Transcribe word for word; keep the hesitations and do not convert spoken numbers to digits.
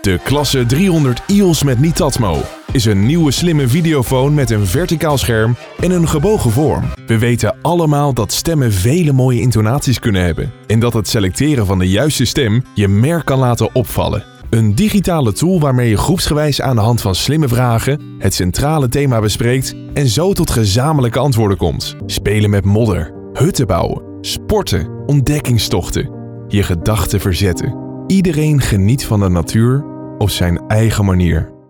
De Klasse driehonderd I O S met Nitatmo is een nieuwe slimme videofoon met een verticaal scherm en een gebogen vorm. We weten allemaal dat stemmen vele mooie intonaties kunnen hebben en dat het selecteren van de juiste stem je merk kan laten opvallen. Een digitale tool waarmee je groepsgewijs aan de hand van slimme vragen het centrale thema bespreekt en zo tot gezamenlijke antwoorden komt. Spelen met modder, hutten bouwen, sporten, ontdekkingstochten, je gedachten verzetten. Iedereen geniet van de natuur op zijn eigen manier.